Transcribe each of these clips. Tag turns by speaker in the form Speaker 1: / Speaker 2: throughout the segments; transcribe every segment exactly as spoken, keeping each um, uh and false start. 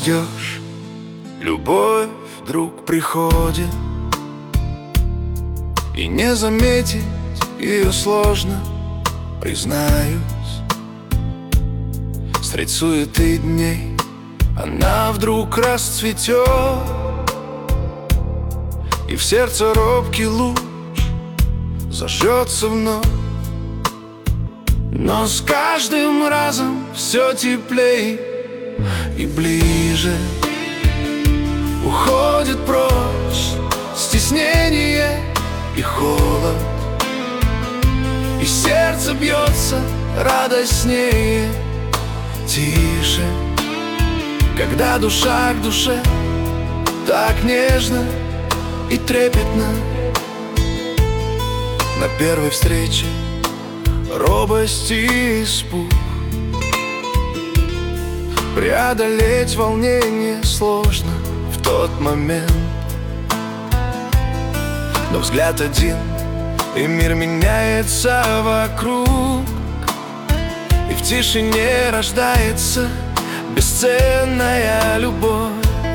Speaker 1: ждешь, любовь вдруг приходит, и не заметить ее сложно, признаюсь. Средь суеты дней она вдруг расцветет, и в сердце робкий луч зажжется вновь. Но с каждым разом все теплей и ближе уходит прочь стеснение и холод, и сердце бьется радостнее, тише, когда душа к душе так нежно и трепетно. На первой встрече робость и испуг, преодолеть волнение сложно в тот момент. Но взгляд один, и мир меняется вокруг, и в тишине рождается бесценная любовь.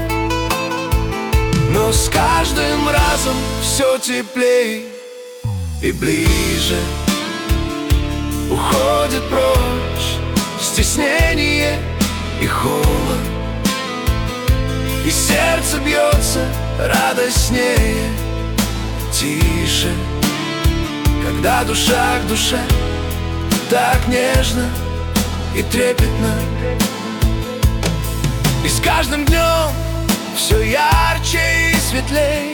Speaker 1: Но с каждым разом все теплей и ближе уходит прочь стеснение и холод, и сердце бьется радостнее, тише, когда душа к душе так нежно и трепетно. И с каждым днем все ярче и светлей,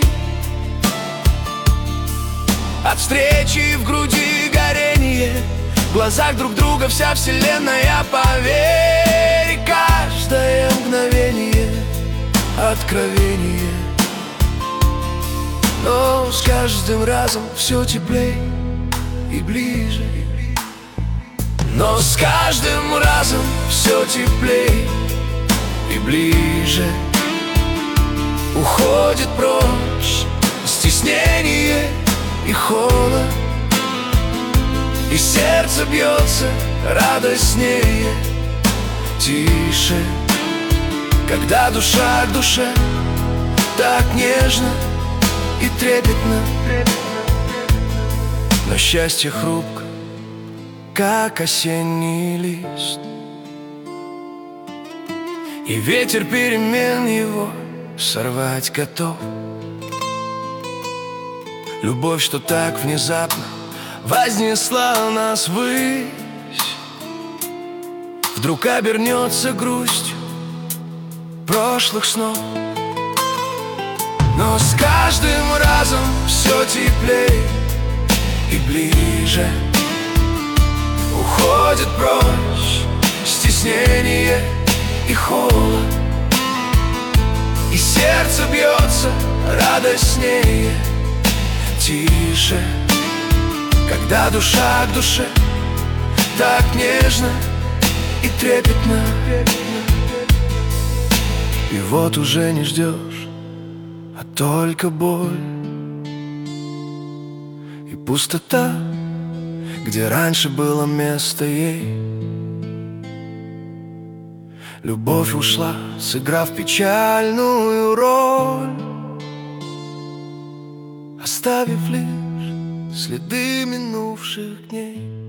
Speaker 1: от встречи в груди горение, в глазах друг друга вся вселенная, поверь, каждое мгновение откровение. Но с каждым разом все теплей и ближе, но с каждым разом все теплей и ближе уходит прочь стеснение и холод, и сердце бьется радостнее, тише, когда душа к душе так нежно и трепетно. Но счастье хрупко, как осенний лист, и ветер перемен его сорвать готов. Любовь, что так внезапно вознесла нас ввысь, вдруг обернется грустью прошлых снов. Но с каждым разом все теплее и ближе уходит прочь стеснение и холод, и сердце бьется радостнее, тише, когда душа к душе так нежно и трепетно. И вот уже не ждешь, а только боль и пустота, где раньше было место ей. Любовь ушла, сыграв печальную роль, оставив лишь следы минувших дней.